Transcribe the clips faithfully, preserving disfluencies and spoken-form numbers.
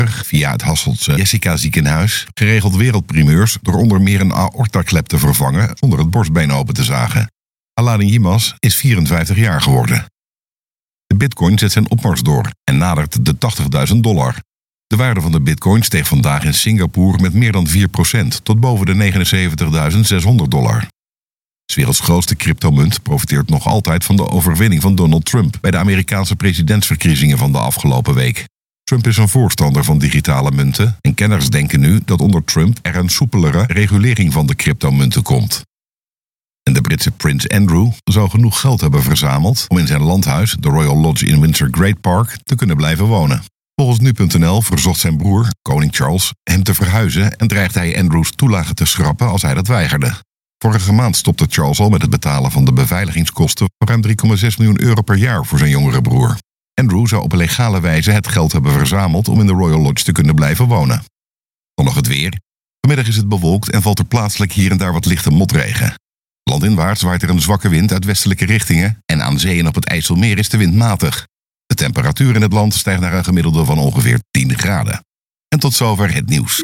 via het Hasseltse Jessica ziekenhuis geregeld wereldprimeurs door onder meer een aortaklep te vervangen zonder het borstbeen open te zagen. Aladdin Yilmaz is vierenvijftig jaar geworden. De bitcoin zet zijn opmars door en nadert de tachtigduizend dollar. De waarde van de bitcoin steeg vandaag in Singapore met meer dan vier procent tot boven de negenenzeventigduizend zeshonderd dollar. 's werelds grootste cryptomunt profiteert nog altijd van de overwinning van Donald Trump bij de Amerikaanse presidentsverkiezingen van de afgelopen week. Trump is een voorstander van digitale munten en kenners denken nu dat onder Trump er een soepelere regulering van de cryptomunten komt. En de Britse prins Andrew zou genoeg geld hebben verzameld om in zijn landhuis, de Royal Lodge in Windsor Great Park, te kunnen blijven wonen. Volgens nu punt n l verzocht zijn broer, koning Charles, hem te verhuizen en dreigde hij Andrews toelage te schrappen als hij dat weigerde. Vorige maand stopte Charles al met het betalen van de beveiligingskosten van ruim drie komma zes miljoen euro per jaar voor zijn jongere broer. Andrew zou op legale wijze het geld hebben verzameld om in de Royal Lodge te kunnen blijven wonen. Dan nog het weer. Vanmiddag is het bewolkt en valt er plaatselijk hier en daar wat lichte motregen. Landinwaarts waait er een zwakke wind uit westelijke richtingen en aan zee en op het IJsselmeer is de wind matig. De temperatuur in het land stijgt naar een gemiddelde van ongeveer tien graden. En tot zover het nieuws.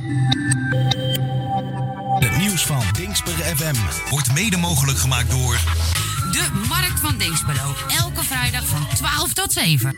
Het nieuws van Dingsper F M wordt mede mogelijk gemaakt door de Markt van Dingsperlo. Elke vrijdag van twaalf tot zeven.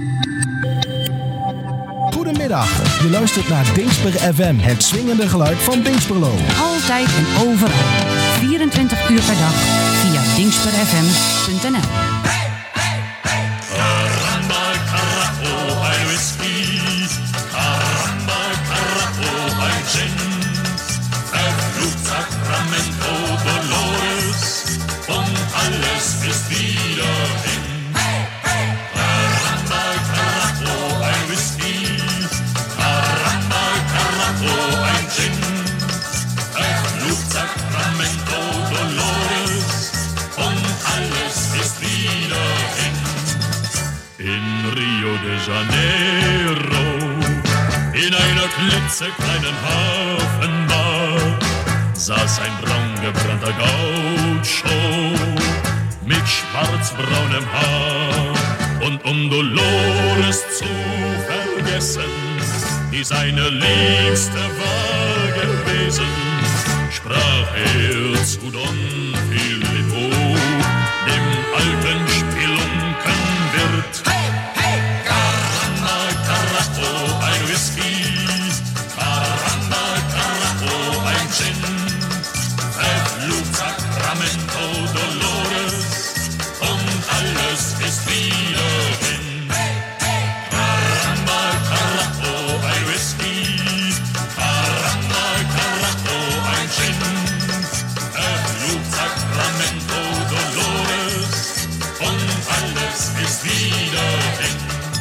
Goedemiddag, je luistert naar Dingsper F M, het swingende geluid van Dingsperlo. Altijd en overal, vierentwintig uur per dag, via dingsper f m punt n l. Hey, hey, hey! Caramba, carajo, ein whisky. Caramba, carajo, ein gin. Verflucht Sacramento Dolores und alles ist wieder hin. Hey, hey! Caramba, carajo, ein whisky. Caramba, carajo, ein gin. Verflucht Sacramento Dolores und alles ist wieder hin. In Rio de Janeiro, in einer klitzekleinen Hafenbar, saß ein braungebrannter Gaucho mit schwarzbraunem Haar. Und um Dolores zu vergessen, die seine Liebste war gewesen, sprach er zu Don Filippo, dem alten Spelunkenwirt. Hey, hey, Caramba, carajo, ein Whisky. Caramba, carajo, ein Gin. Verflucht Sacramento Dolores und alles ist wieder hin. Hey, hey, Caramba, carajo, ein Whisky. Caramba, carajo, ein Gin. Verflucht Sacramento Dolores und alles ist wieder hin.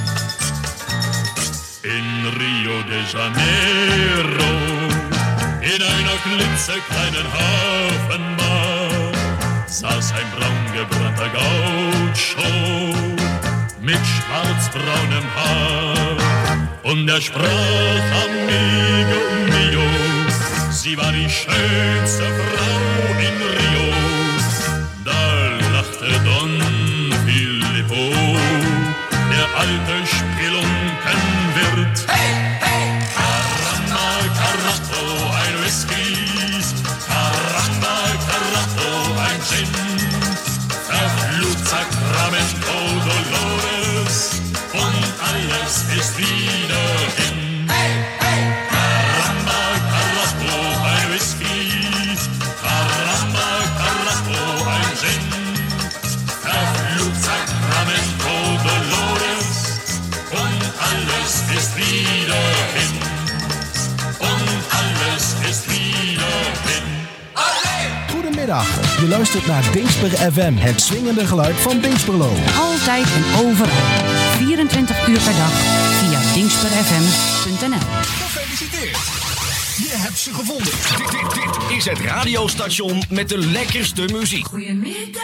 In Rio de Janeiro, in einer klitzekleinen Hafenbar, saß ein braungebrannter Gaucho mit schwarzbraunem Haar. Und er sprach, amigo mio, sie war die schönste Frau in Rio. Da lachte Don Filippo, der alte Spelunkenwirt. Hey, hey, Caramba, carajo, ein Whisky. Caramba, carajo, ein Gin. Verflucht Sacramento Dolores und alles ist wieder hin. Hey, hey, Caramba, carajo, ein Whisky. Caramba, carajo, ein Gin. Verflucht Sacramento Dolores und alles ist wieder hin. Und alles ist wieder hin. Goedemiddag, je luistert naar Dingsper F M, het swingende geluid van Dingsperlo. Altijd en overal, vierentwintig uur per dag, via dingsper f m punt n l. Gefeliciteerd! Je hebt ze gevonden. Dit, dit, dit is het radiostation met de lekkerste muziek. Goedemiddag.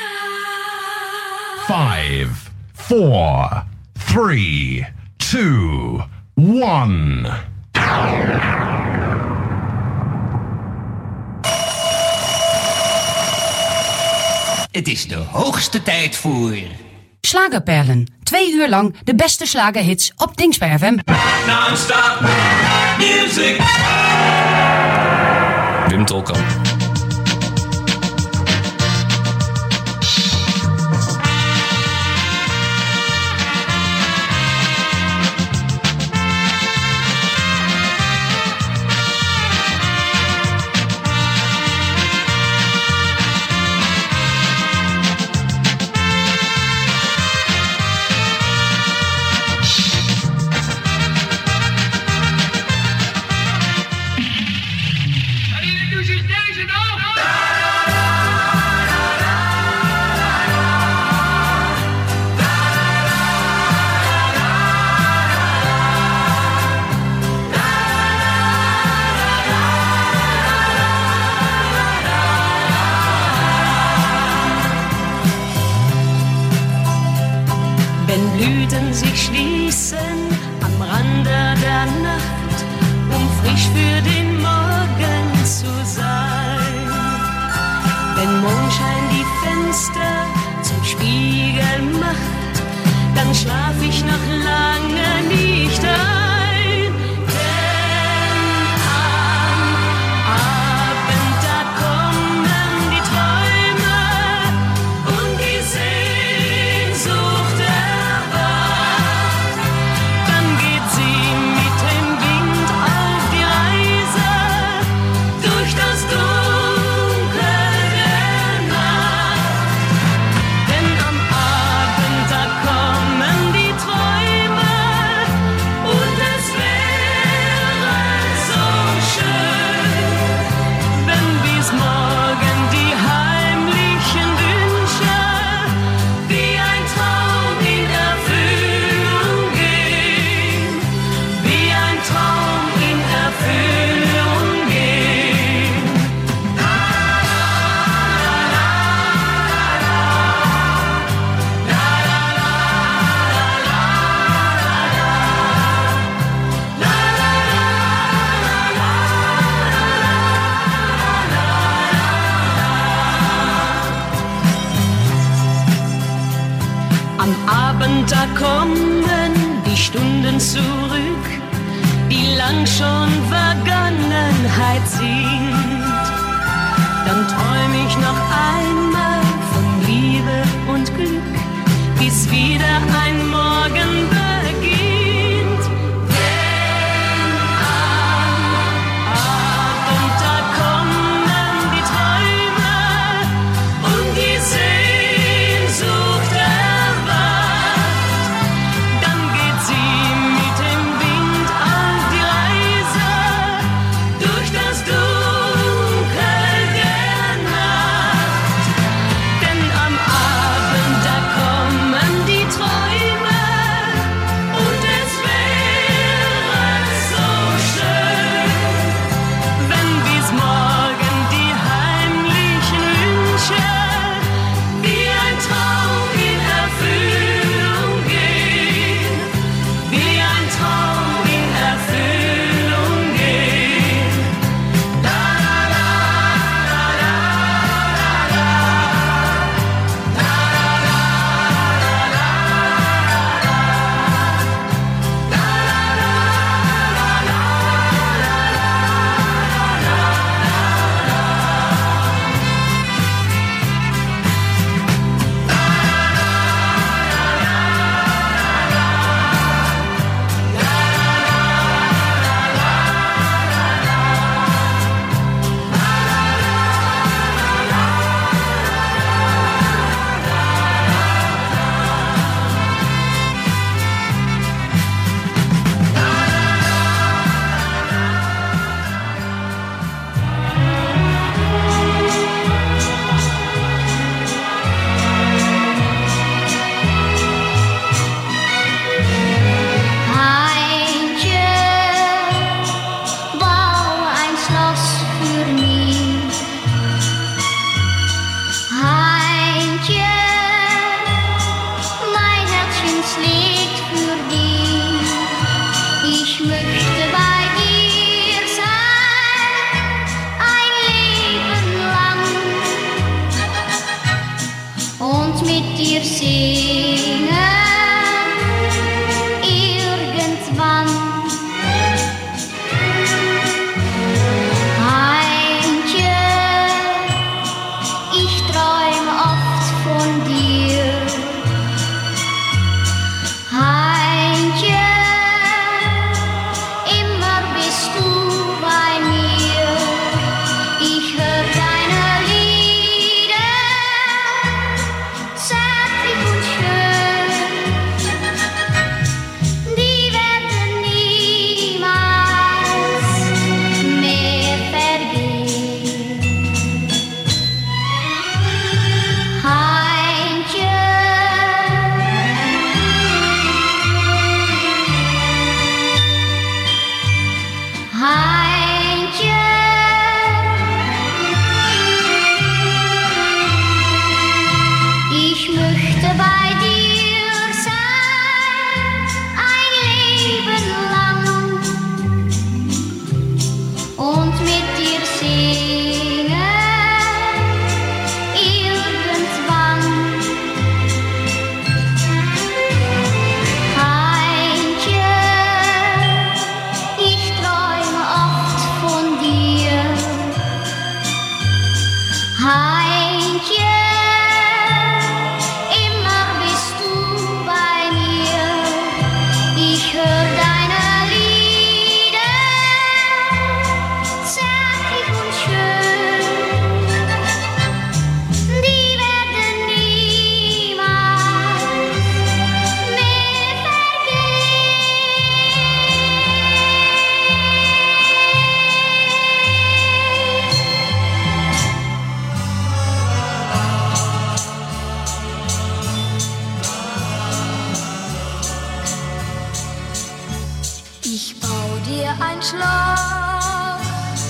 Five, four, three, two, one. Het is de hoogste tijd voor Slagerperlen. Twee uur lang de beste slagerhits op Dingsper F M. Non-stop music. Wim Tolkamp. Blüten sich schließen am Rande der Nacht, um frisch für den Morgen zu sein. Wenn Mondschein die Fenster zum Spiegel macht, dann schlaf ich noch lange nicht ein. Denn am Abend, da kommen die Träume und die Sehnsucht. Da kommen die Stunden zurück, die lang schon Vergangenheit sind. Dann träum ich noch einmal von Liebe und Glück, bis wieder ein Morgen beginnt. Denn am Abend, da kommen die Träume und die Sehnsucht erwacht. Dann geht sie mit dem Wind auf die Reise durch das Dunkel der Nacht. Denn am Abend, da kommen die Träume ein Schloss,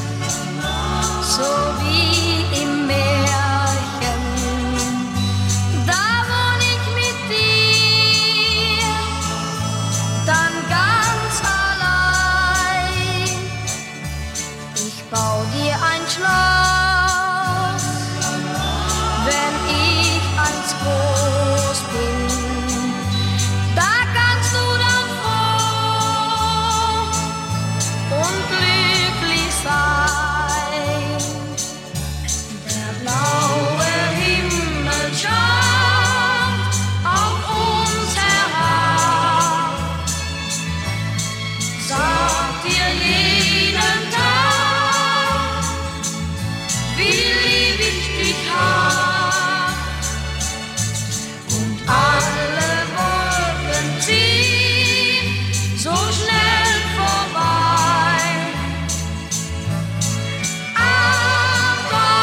so wie im Märchen. Da wohn ich mit dir, dann ganz allein. Ich bau dir ein Schloss, wenn ich einst groß bin. Da kannst du dann froh und glücklich sein. Der blaue Himmel schaut auf uns herab, sagt dir jeden Tag, wie lieb ich dich hab. Und alle Wolken ziehen so schnell vorbei. Am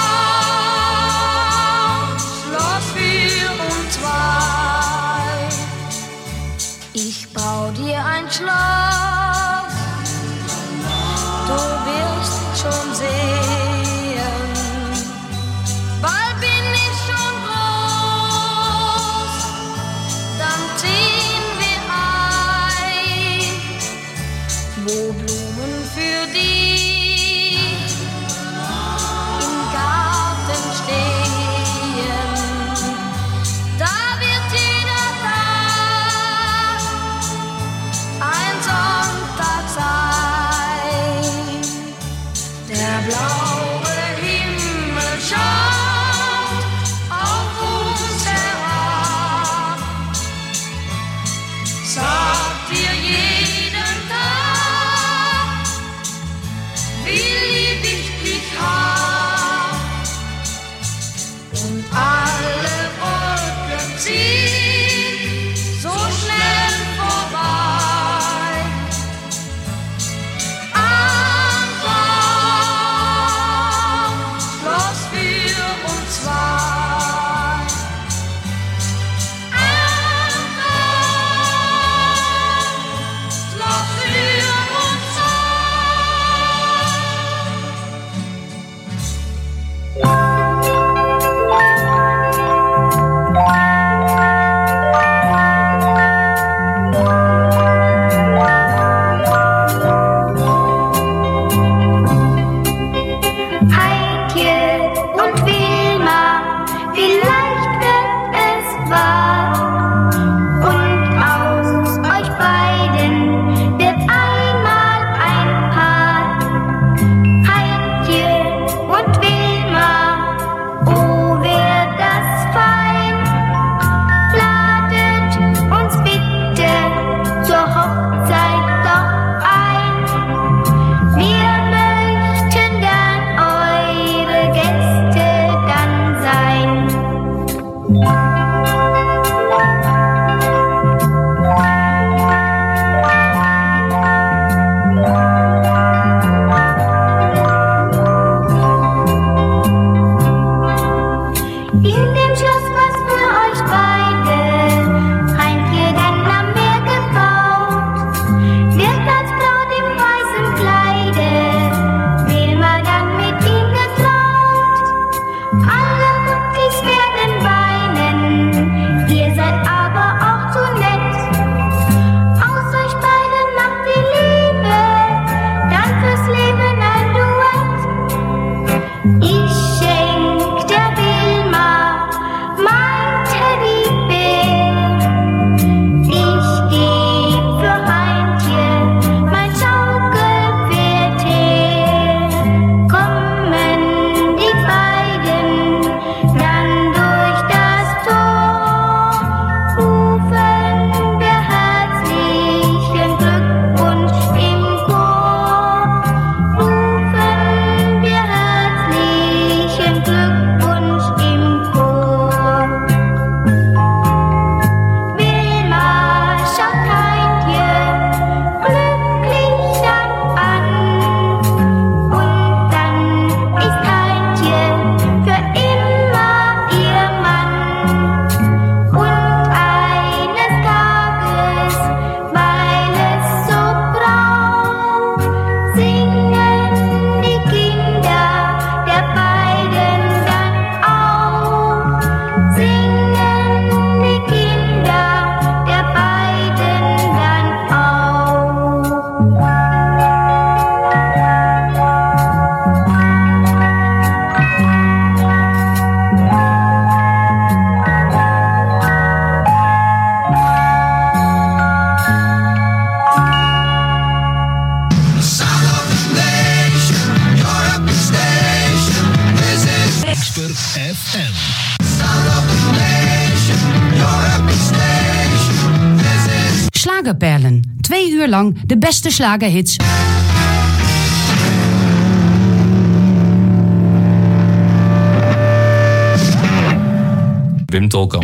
Baum, Schloss für uns zwei. Ich bau dir ein Schloss, du wirst schon sehen. Bald bin ich schon groß, dann ziehen wir ein, wo Blumen für dich im Garten stehen. Da wird jeder Tag ein Sonntag sein. Der blaue Himmel schaut auf uns herab, sagt dir jeden Tag, Schlagerperlen. Twee uur lang de beste slagerhits. Wim Tolkamp.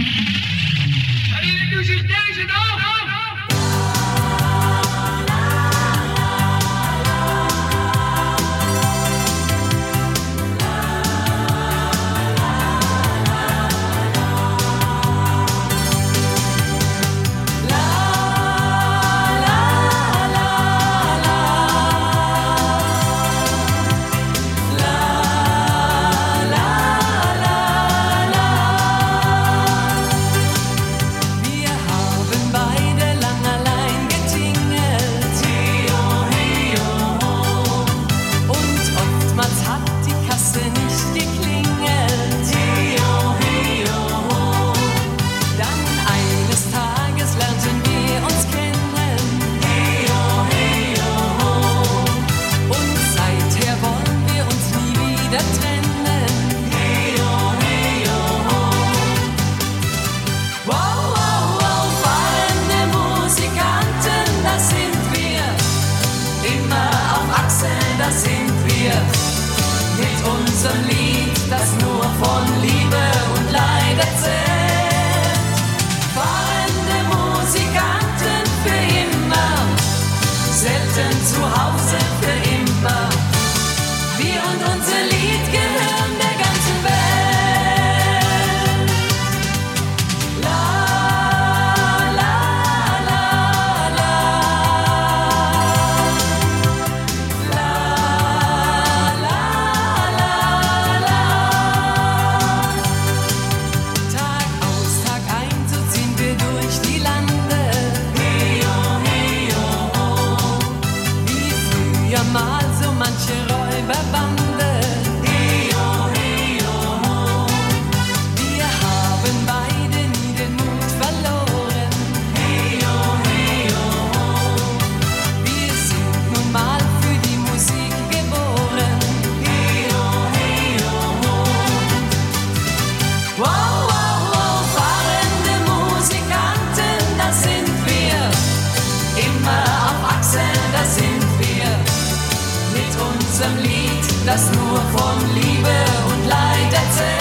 Das nur von Liebe und Leid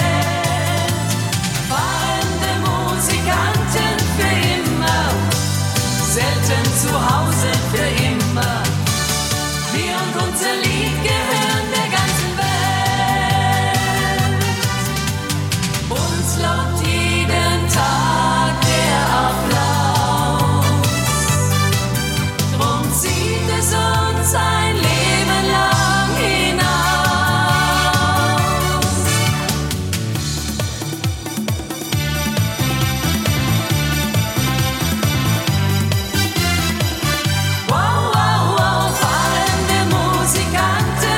erzählt. Fahrende Musikanten für immer, selten zu Hause für immer. Wir und unser Lied gehören der ganzen Welt. Uns lobt jeden Tag der Applaus. Drum zieht es uns ein Leben lang hinaus. Wow, wow, wow, fahrende Musikanten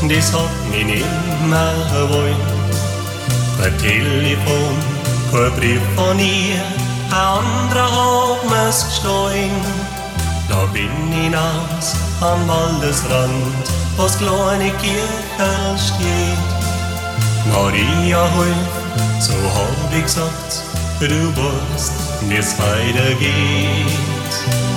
das hat mich nimmer wollen. Per Telefon, kein Brief von ihr, ein anderer hat mir's gestohlen. Da bin ich hinaus am Waldesrand, wo's kleine Kirche steht. Maria hilf, so hab ich gesagt, du weißt, wie's weitergeht.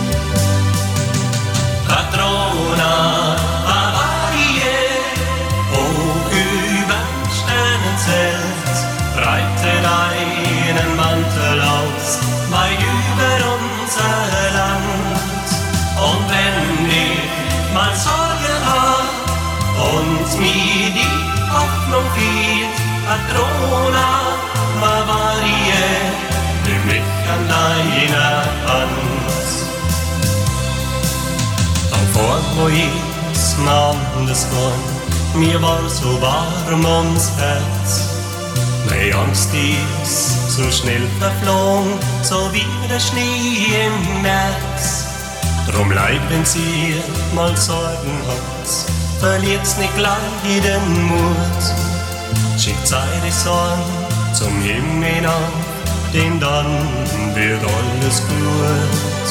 Patrona, Bavarie, hoch überm Sternenzelt, breite deinen Mantel aus, weit über unser Land. Und wenn ich mal Sorge hab und mir die Hoffnung fehlt, Patrona, Bavarie, nimm mich an deiner Hand. Am Vorn, wo ich's Mannes war, mir war so warm ums Herz. Meine Angst ist so schnell verflogen, so wie der Schnee im März. Drum leid, wenn's ihr mal Sorgen habt, verliert's nicht gleich den Mut. Schickt eure Sorgen zum Himmel auf, denn dann wird alles gut.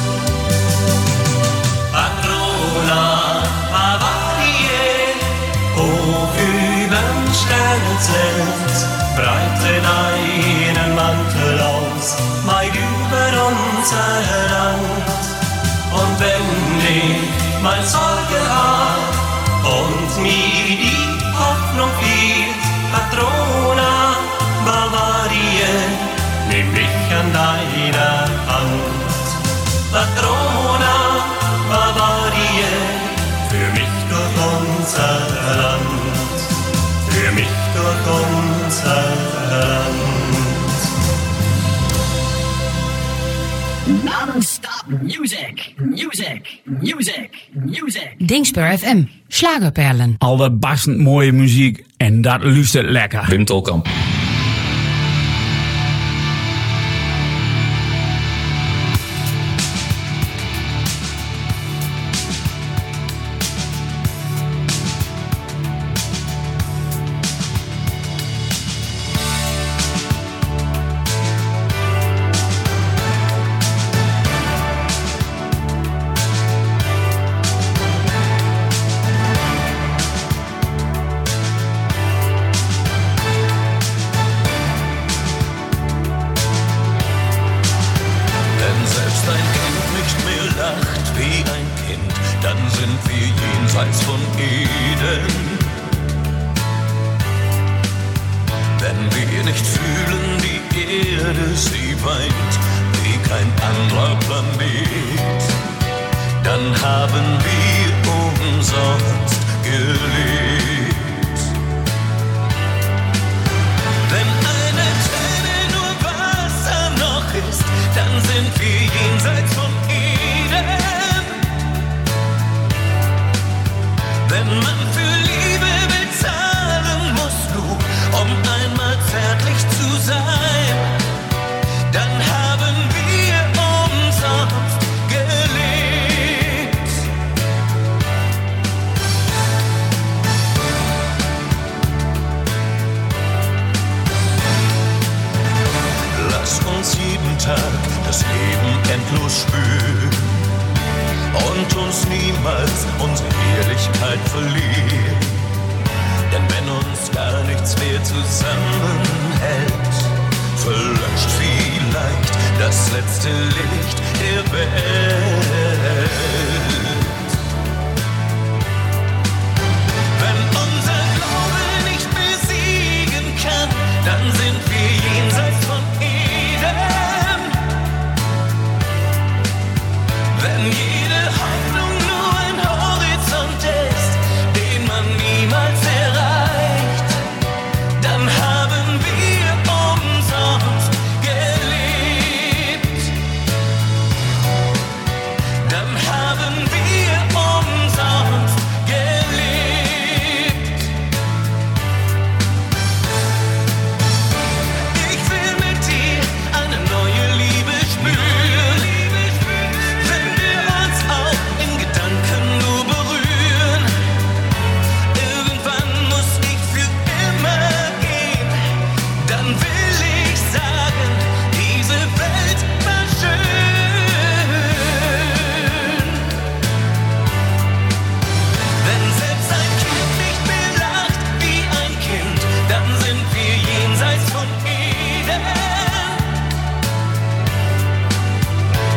Patrona, Bavarie, hoch überm Sternenzelt, breite deinen Mantel aus, weit über unser Land. Und wenn ich mal Sorge hab und mir die Hoffnung fehlt, Patrona, Bavarie, nimm mich an deiner Hand. Patrona, Bavarie, für mich durch unser Land, für mich durch unser Land. Non-stop music, music, music, music. Dingsper F M, Schlagerperlen. Allerbastend mooie muziek en dat luistert lekker. Wim Tolkamp.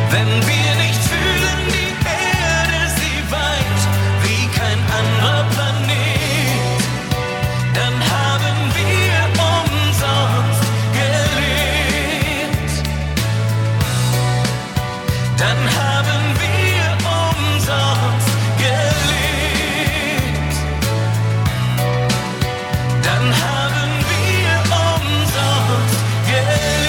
Wenn wir nicht fühlen, die Erde, sie weint wie kein anderer Planet, dann haben wir umsonst gelebt. Dann haben wir umsonst gelebt. Dann haben wir umsonst gelebt.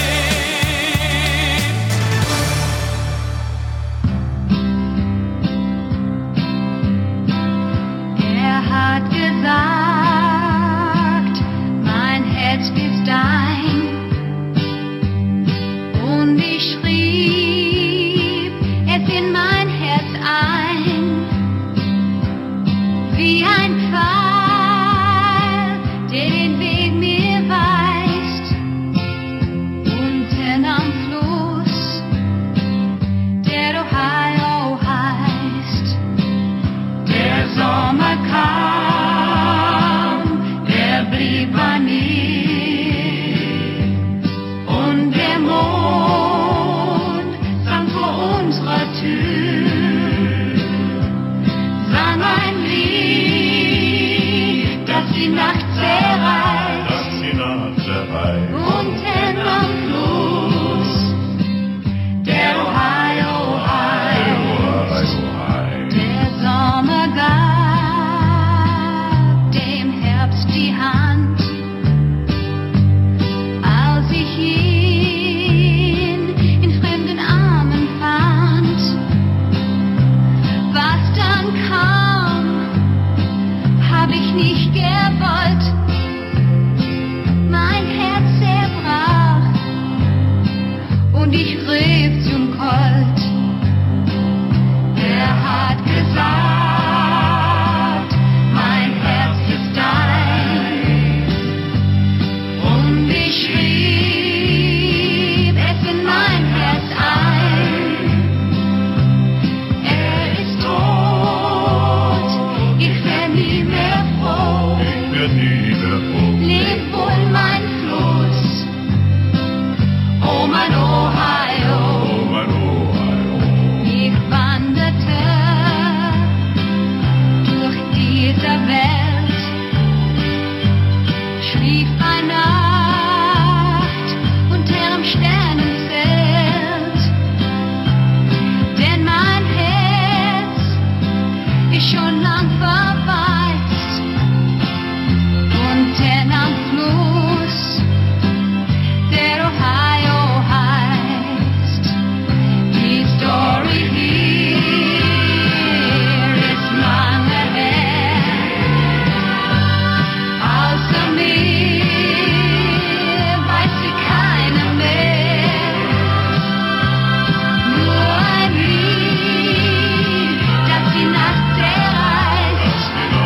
Er hat gesagt, mein Herz ist dein. Und ich schrieb es in mein Herz ein, wie ein Pfahl, der den Weg mir weist. Unten am Fluss, der Ohio heißt. Der Sommer kam, der blieb bei mir. Und der Mond sang vor unserer Tür. Sang ein Lied, das die Nacht zerreißt. Das die Nacht zerreißt. Unten am Fluss, der Ohio heißt. Der Sommer gab dem Herbst die Hand, als ich ihn in fremden Armen fand. Was dann kam, hab ich nicht gewollt. Mein Herz zerbrach und ich rief zum Colt. Er hat gesagt, mein Herz ist dein. Und ich schrieb es in mein Herz ein. Er ist tot, ich wär nie mehr froh. Ich werd nie mehr froh. Leb wohl mein Fluss, oh mein Ohio. Oh mein Ohio. Ich wanderte durch diese Welt, schlief bei Nacht unterm Sternenzelt, denn mein Herz ist schon lang verwaist. Unten am Fluss, der Ohio heißt. Die Story hier ist lange her. Außer mir weiß sie keiner mehr. Nur ein Lied, das die Nacht zerreißt.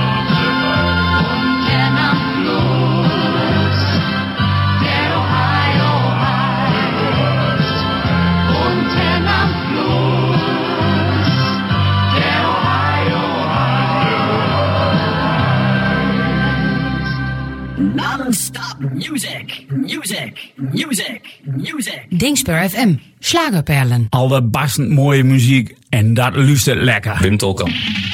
Unten am Fluss, der Ohio heißt. Unten am Fluss, der Ohio Non-stop music, music, music, music. Dingspur F M, Schlagerperlen. Allerbastend mooie muziek en dat luistert lekker. Wim Tolkamp.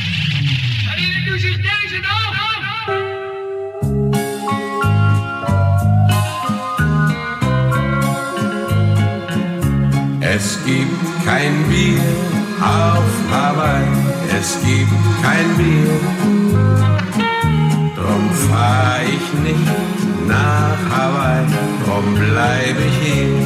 Es gibt kein Bier auf Hawaii, es gibt kein Bier. Drum fahr ich nicht nach Hawaii, drum bleib ich hier.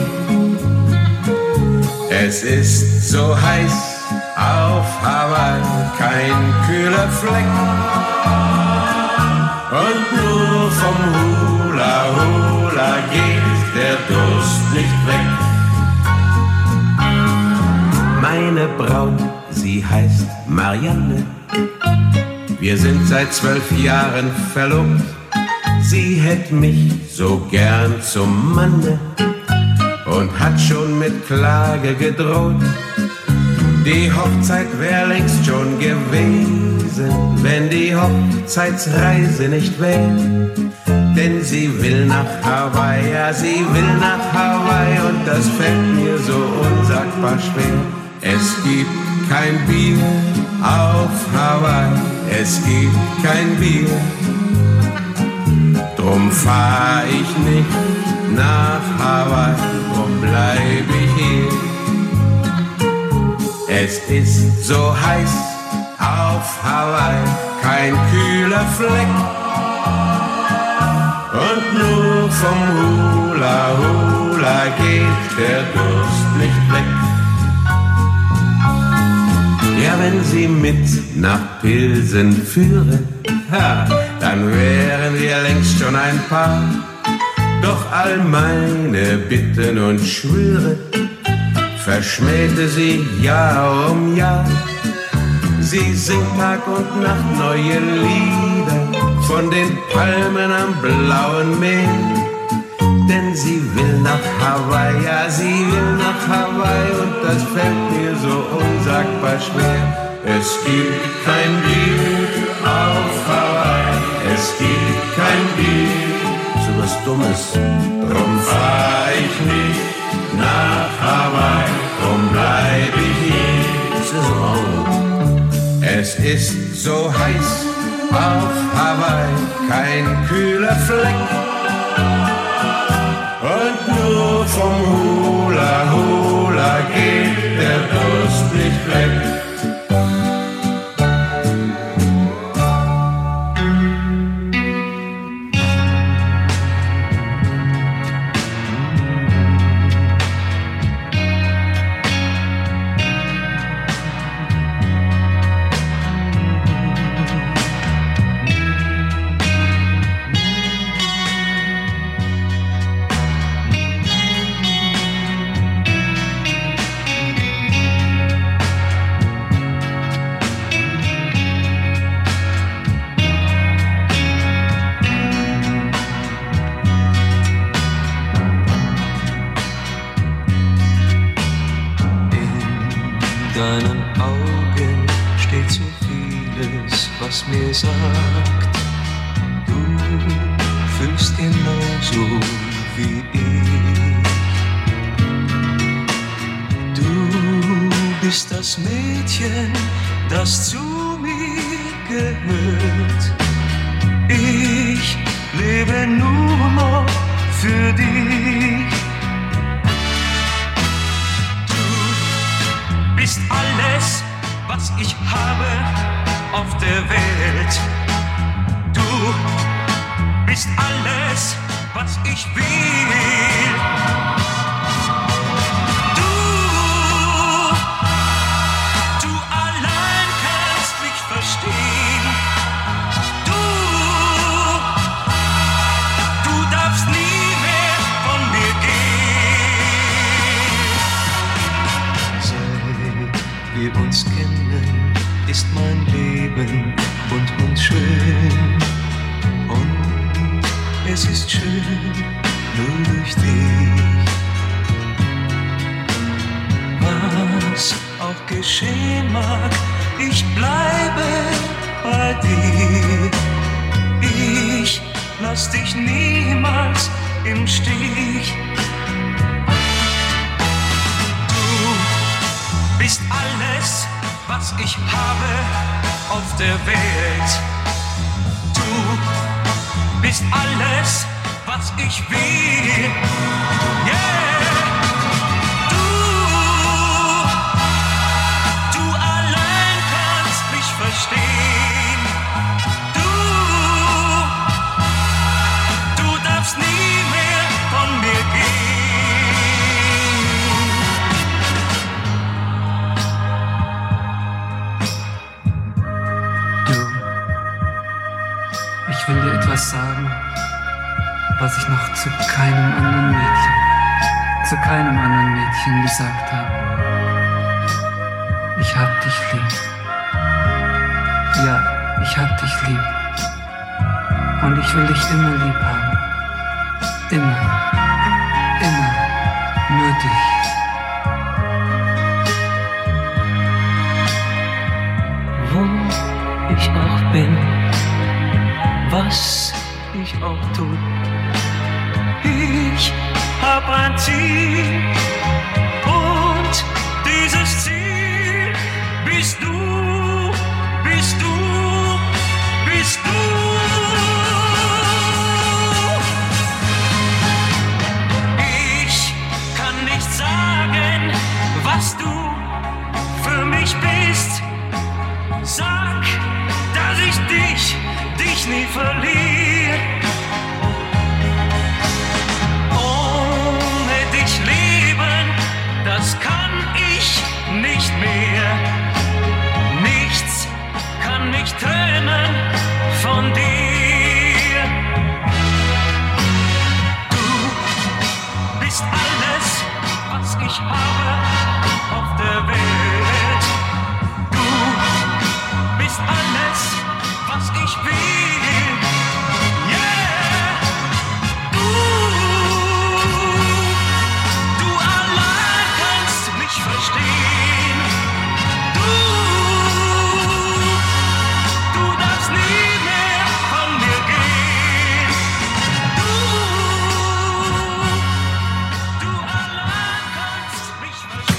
Es ist so heiß auf Hawaii, kein kühler Fleck. Und nur vom Hula Hula geht der Durst nicht weg. Meine Braut, sie heißt Marianne. Wir sind seit zwölf Jahren verlobt. Sie hätt mich so gern zum Manne und hat schon mit Klage gedroht. Die Hochzeit wär längst schon gewesen, wenn die Hochzeitsreise nicht wär. Denn sie will nach Hawaii, ja, sie will nach Hawaii und das fällt mir so unsagbar schwer. Es gibt kein Bier auf Hawaii, es gibt kein Bier. Drum fahr ich nicht nach Hawaii, drum bleib ich hier. Es ist so heiß auf Hawaii, kein kühler Fleck. Und nur vom Hula Hula geht der Durst nicht weg. Ja, wenn sie mit nach Pilsen führe, ha, dann wären wir längst schon ein Paar. Doch all meine Bitten und Schwüre verschmähte sie Jahr um Jahr. Sie singt Tag und Nacht neue Lieder von den Palmen am blauen Meer. Denn sie will nach Hawaii, ja, sie will nach Hawaii und das fällt mir so unsagbar schwer. Es gibt kein Bier auf Hawaii, es gibt kein Bier, so was Dummes. Drum fahr ich nicht nach Hawaii, drum bleib ich hier. Es ist rau. Es ist so heiß auf Hawaii, kein kühler Fleck. Und nur vom Hula Hula geht der Durst nicht weg. Das zu mir gehört. Ich lebe nur noch für dich. Du bist alles, was ich habe auf der Welt. Du bist alles, was ich will. Uns kennen, ist mein Leben bunt und schön. Und es ist schön, nur durch dich. Was auch geschehen mag, ich bleibe bei dir. Ich lass dich niemals im Stich. Du bist alles, was ich habe auf der Welt. Du bist alles, was ich will. Yeah. Du, du allein kannst mich verstehen. Du, du darfst nie mehr von mir Ich will dir etwas sagen, was ich noch zu keinem anderen Mädchen, zu keinem anderen Mädchen gesagt habe. Ich hab dich lieb. Ja, ich hab dich lieb. Und ich will dich immer lieb haben. Immer, immer, nur dich. Wo ich auch bin, was ich auch tu, ich hab ein Ziel und dieses Ziel bist du, bist du, bist du. Ich kann nicht sagen, was du für mich bist. Sag, dass ich dich, dich nie verliere. Ohne dich leben, das kann ich nicht mehr. Nichts kann mich trennen von dir. Du bist alles, was ich habe auf der Welt. Du bist alles, was ich will. Yeah! Du, du allein kannst mich verstehen. Du, du darfst nie mehr von mir gehen. Du, du allein kannst mich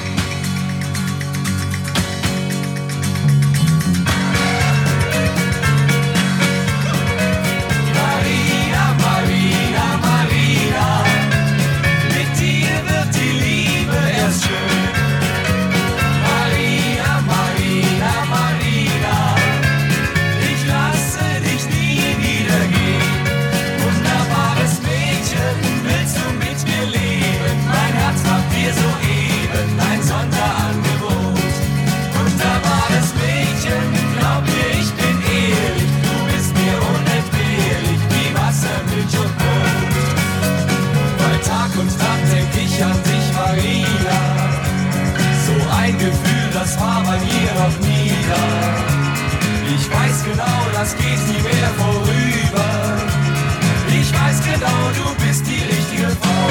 Marina, Marina, Marina, mit dir wird die Liebe erst schön. Marina, Marina, Marina, ich lasse dich nie wieder gehen. Wunderbares Mädchen, willst du mit mir leben? Mein Herz macht dir soeben ein Sonderangebot. Wunderbares Mädchen, glaub mir, ich bin ehrlich, du bist mir unentbehrlich, wie Wasser, Milch und Brot. Bei Tag und Nacht denk ich an dich, Marina, so ein Gefühl, das war bei mir noch nie da. Ich weiß genau, das geht nie mehr vorüber. Ich weiß genau, du bist die richtige Frau.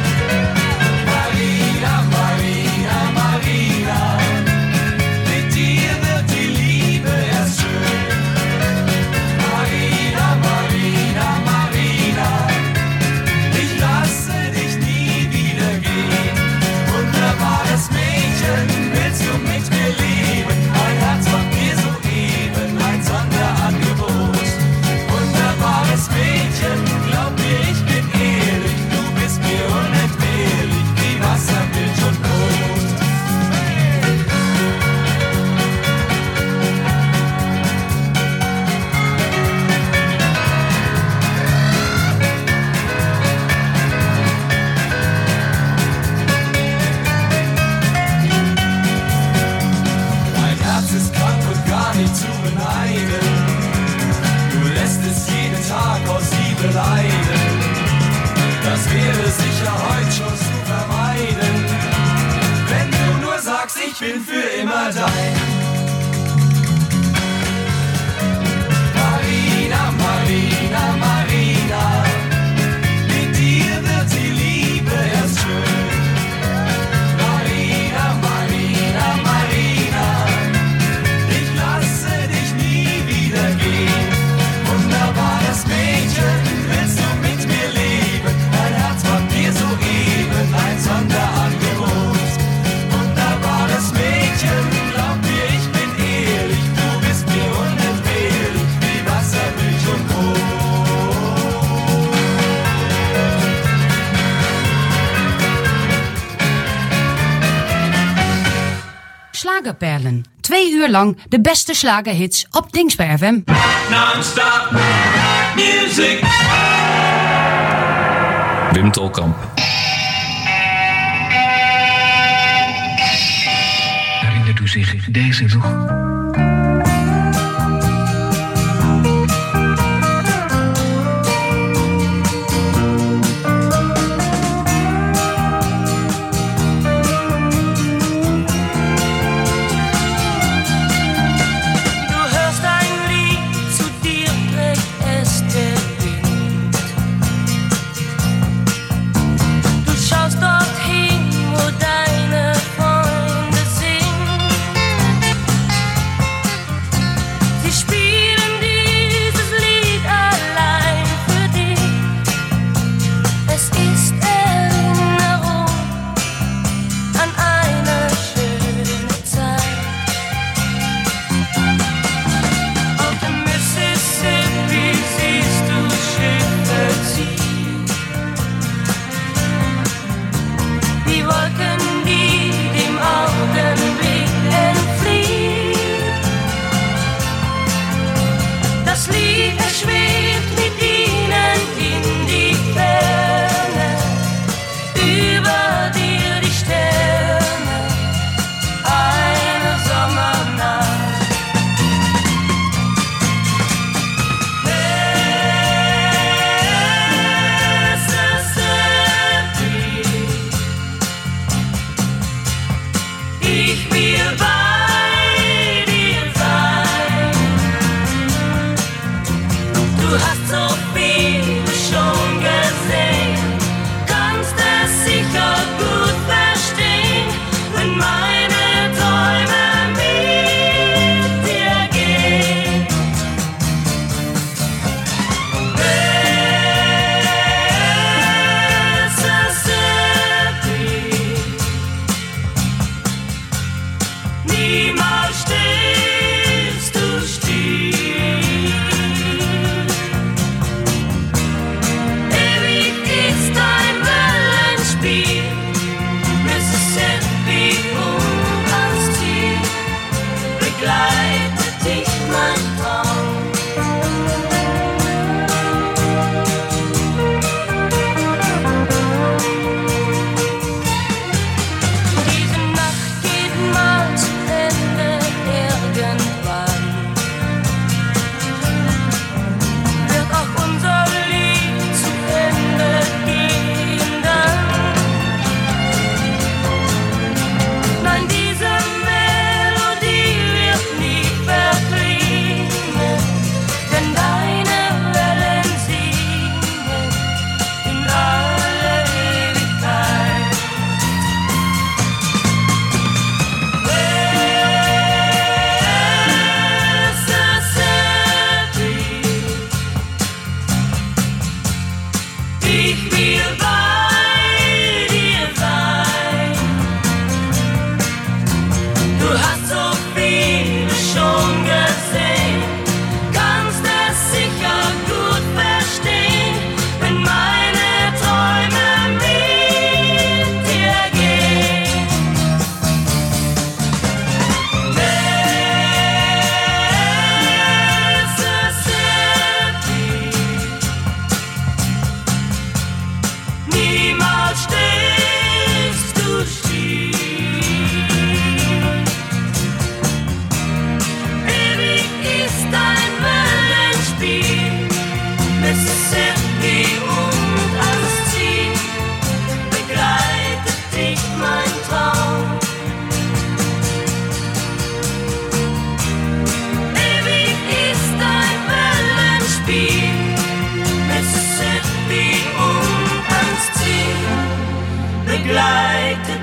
Marina, Marina, Marina, mit dir wird die Liebe erst schön. Marina, Marina, Marina, ich lasse dich nie wieder gehen. Wunderbares Mädchen, willst du mit mir leben? Mein Herz macht dir soeben ein Sonderangebot. Wunderbares Mädchen, glaub mir, ich bin ehrlich, du bist mir unentbehrlich, wie Wasser, Milch und Brot. Mein Herz ist krank und gar nicht zu beneiden. Du lässt es jeden Tag aus Liebe leiden. Das wäre sicher heute schon zu vermeiden, wenn du nur sagst, ich bin für immer dein. Marina, Marina, Marina, mit dir wird die Liebe erst schön. Marina, Marina, Marina, ich lasse dich nie wieder gehen. Wunderbares Mädchen, willst du mit mir leben? Mein Herz macht dir soeben ein Sonderangebot. Wunderbares Mädchen, glaub mir, ich bin ehrlich, du bist mir unentbehrlich, wie Wasser, Milch und Brot. Slagerperlen. Twee uur lang de beste slagerhits op Dingsper F M. Non-stop music. Wim Tolkamp. Herinnert u zich deze nog? Du hörst ein Lied, zu dir trägt es der Wind. Du schaust dorthin, wo deine Freunde sind.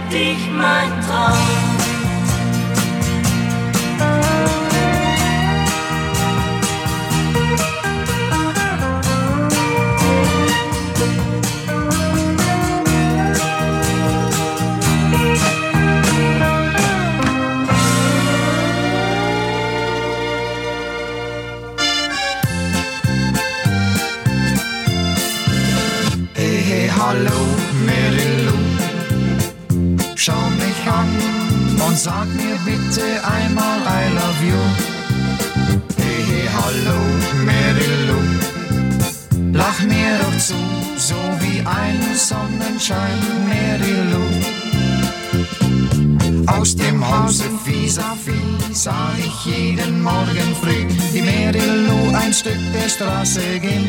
dich mein Traum. Hallo, Marilu, schau mich an und sag mir bitte einmal I love you. Hey, hey, hallo, Marilu, lach mir doch zu, so wie ein Sonnenschein, Marilu. Aus dem Hause vis-à-vis sah ich jeden Morgen früh die Marilu ein Stück der Straße gehen.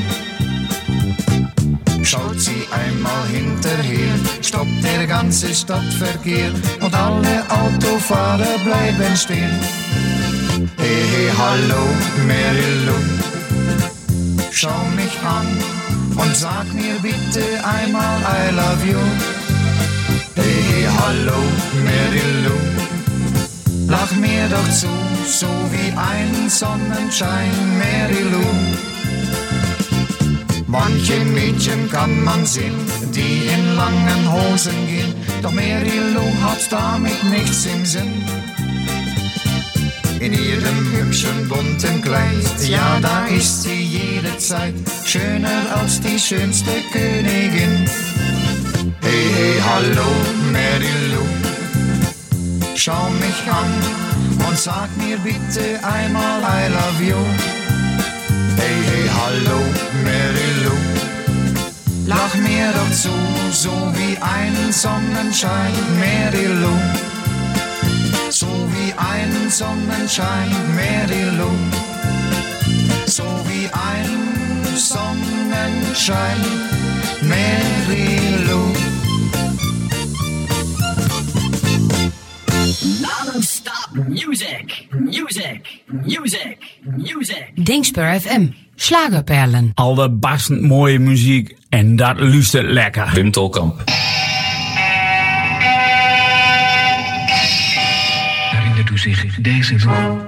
Schaut sie einmal hinterher, stoppt der ganze Stadtverkehr und alle Autofahrer bleiben stehen. Hey, hey, hallo, Marilu, schau mich an und sag mir bitte einmal I love you. Hey, hey, hallo, Marilu, lach mir doch zu, so wie ein Sonnenschein, Marilu. Manche Mädchen kann man sehen, die in langen Hosen gehen, doch Marilu hat damit nichts im Sinn. In ihrem hübschen bunten Kleid, ja, da ist sie jederzeit schöner als die schönste Königin. Hey, hey, hallo, Marilu, schau mich an und sag mir bitte einmal I love you. Hey, hey, hallo, Marilu, lach mir doch zu, so wie ein Sonnenschein, Marilu. So wie ein Sonnenschein, Marilu. So wie ein Sonnenschein, Marilu. Non-stop music, music, music, music. Dingspur F M, Schlagerperlen. Allerbarstend mooie muziek en dat luistert lekker. Wim Tolkamp. Herinnert u zich deze van?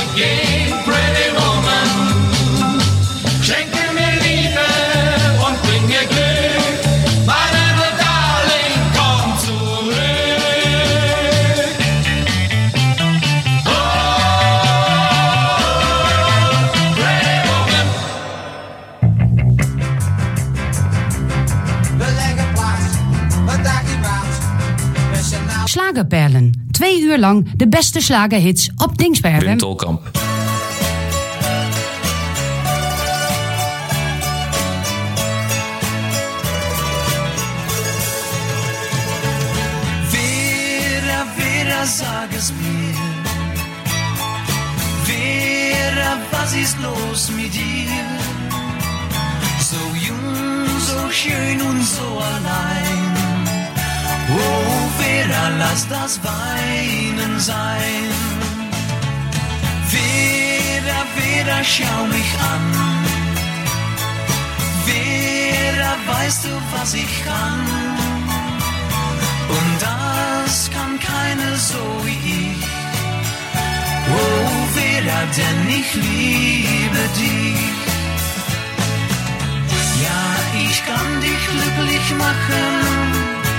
ich gehen, pretty woman. Schenke mir Liebe und bring mir Glück. My little darling, komm zurück. Oh, pretty woman. Slagerperlen. Twee uur lang de beste slagerhits op Dingsper F M. Wim Tolkamp. Vera, Vera, sag es mir. Vera, was ist los mit dir? So jung, so schön und so allein. Oh, Vera, lass das Weinen sein. Vera, Vera, schau mich an. Vera, weißt du, was ich kann? Und das kann keine so wie ich. Oh, Vera, denn ich liebe dich. Ja, ich kann dich glücklich machen.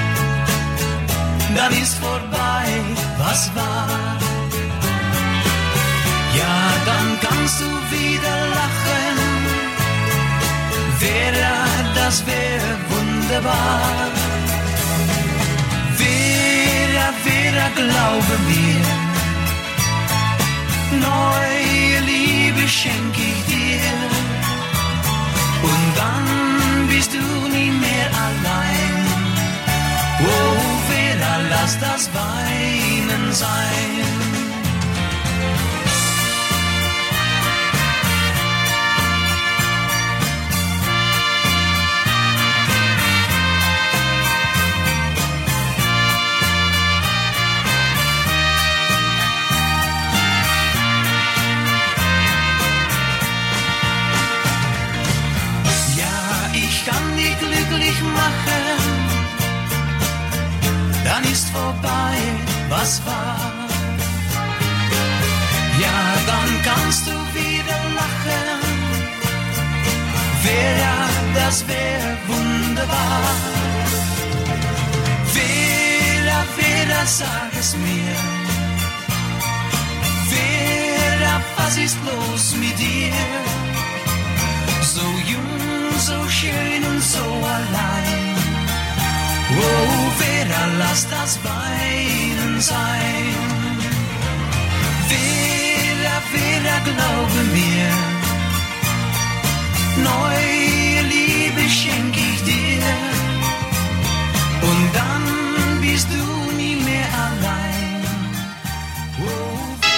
Dann ist vorbei, was war. Ja, dann kannst du wieder lachen. Vera, das wäre wunderbar. Vera, Vera, glaube mir. Neue Liebe schenk ich dir. Und dann bist du nie mehr allein. Oh, Vera, lass das Weinen sein. Ja, ich kann dich glücklich machen. Dann ist vorbei, was war. Ja, dann kannst du wieder lachen. Vera, das wäre wunderbar. Vera, Vera, sag es mir. Vera, was ist los mit dir? So jung, so schön und so allein. Oh, Vera, lass das Weinen sein. Vera, Vera, glaube mir. Neue Liebe schenk ich dir. Und dann bist du nie mehr allein. Oh.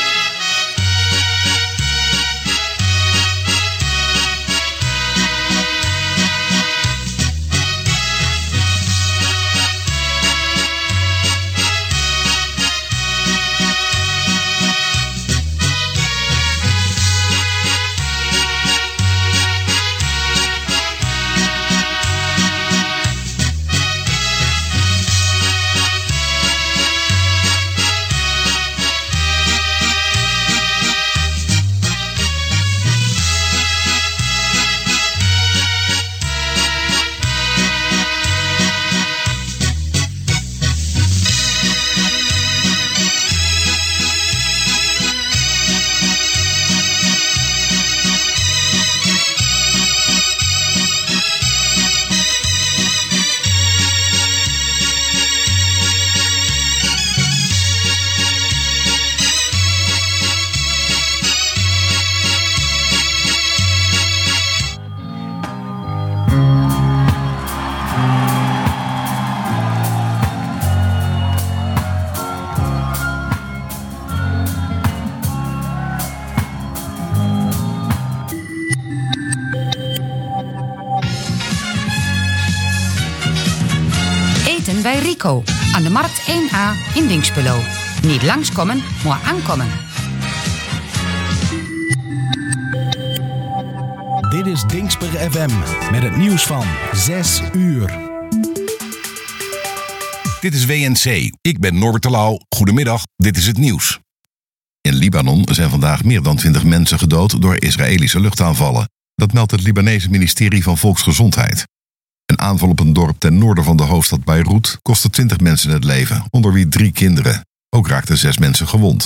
Bij Rico aan de Markt één A in Dinxperlo. Niet langskomen, maar aankomen. Dit is Dingsper F M met het nieuws van zes uur. Dit is W N C. Ik ben Norbert de Lauw. Goedemiddag, dit is het nieuws. In Libanon zijn vandaag meer dan twintig mensen gedood door Israëlische luchtaanvallen. Dat meldt het Libanese ministerie van Volksgezondheid. Een aanval op een dorp ten noorden van de hoofdstad Beirut kostte twintig mensen het leven, onder wie drie kinderen. Ook raakten zes mensen gewond.